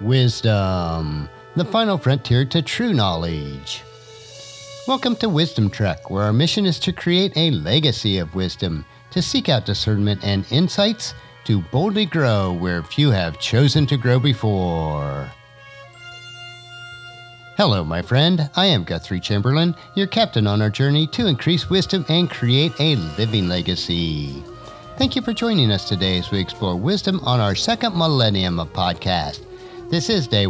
Wisdom, the final frontier to true knowledge. Welcome to Wisdom Trek, where our mission is to create a legacy of wisdom, to seek out discernment and insights, to boldly grow where few have chosen to grow before. Hello, my friend. I am Guthrie Chamberlain, your captain on our journey to increase wisdom and create a living legacy. Thank you for joining us today as we explore wisdom on our second millennium of podcast. This is day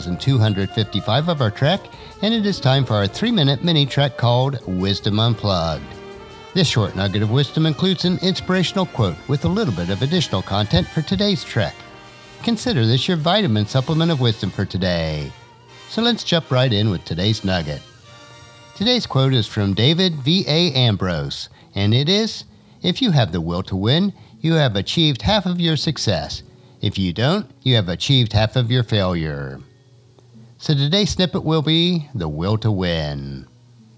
1255 of our trek, and it is time for our 3-minute mini trek called Wisdom Unplugged. This short nugget of wisdom includes an inspirational quote with a little bit of additional content for today's trek. Consider this your vitamin supplement of wisdom for today. So let's jump right in with today's nugget. Today's quote is from David V.A. Ambrose, and it is, "If you have the will to win, you have achieved half of your success. If you don't, you have achieved half of your failure." So today's snippet will be the will to win.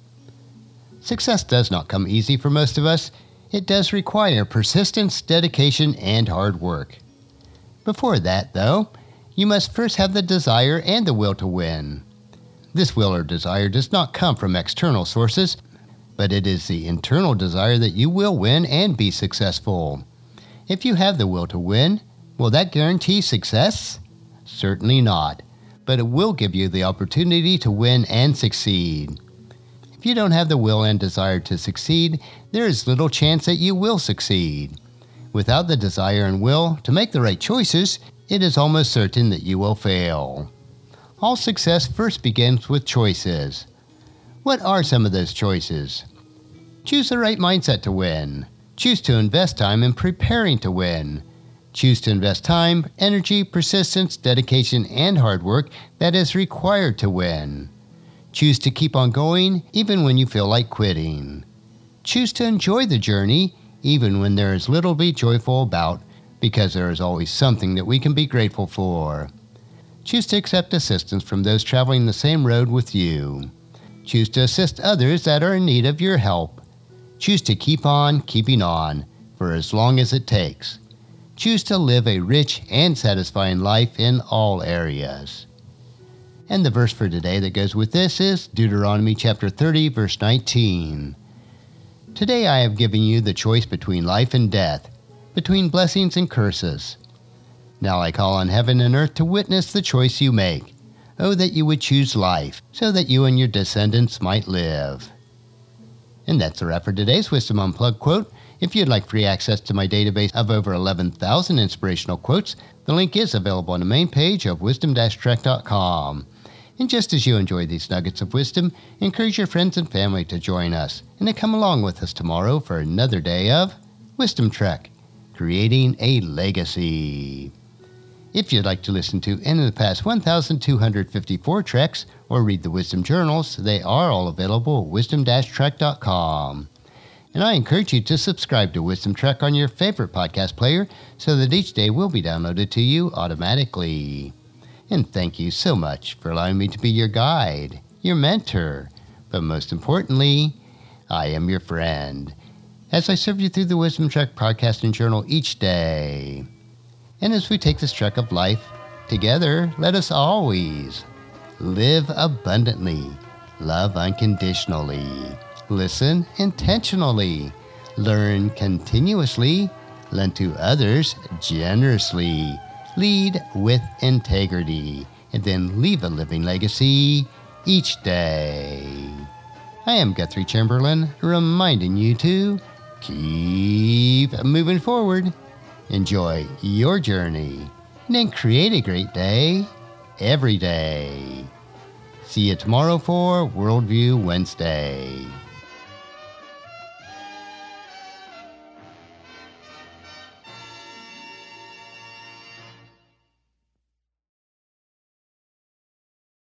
Success does not come easy for most of us. It does require persistence, dedication, and hard work. Before that, though, you must first have the desire and the will to win. This will or desire does not come from external sources, but it is the internal desire that you will win and be successful. If you have the will to win, will that guarantee success? Certainly not, but it will give you the opportunity to win and succeed. If you don't have the will and desire to succeed, there is little chance that you will succeed. Without the desire and will to make the right choices, it is almost certain that you will fail. All success first begins with choices. What are some of those choices? Choose the right mindset to win. Choose to invest time in preparing to win. Choose to invest time, energy, persistence, dedication, and hard work that is required to win. Choose to keep on going even when you feel like quitting. Choose to enjoy the journey even when there is little to be joyful about, because there is always something that we can be grateful for. Choose to accept assistance from those traveling the same road with you. Choose to assist others that are in need of your help. Choose to keep on keeping on for as long as it takes. Choose to live a rich and satisfying life in all areas. And the verse for today that goes with this is Deuteronomy chapter 30, verse 19. Today I have given you the choice between life and death, between blessings and curses. Now I call on heaven and earth to witness the choice you make. Oh, that you would choose life, so that you and your descendants might live. And that's a wrap for today's Wisdom Unplugged quote. If you'd like free access to my database of over 11,000 inspirational quotes, the link is available on the main page of wisdom-trek.com. And just as you enjoy these nuggets of wisdom, encourage your friends and family to join us and to come along with us tomorrow for another day of Wisdom Trek, creating a legacy. If you'd like to listen to any of the past 1,254 treks or read the Wisdom Journals, they are all available at wisdom-trek.com. And I encourage you to subscribe to Wisdom Trek on your favorite podcast player so that each day will be downloaded to you automatically. And thank you so much for allowing me to be your guide, your mentor, but most importantly, I am your friend, as I serve you through the Wisdom Trek podcast and journal each day. And as we take this trek of life together, let us always live abundantly, love unconditionally, listen intentionally, learn continuously, lend to others generously, lead with integrity, and then leave a living legacy each day. I am Guthrie Chamberlain, reminding you to keep moving forward, enjoy your journey, and then create a great day every day. See you tomorrow for Worldview Wednesday.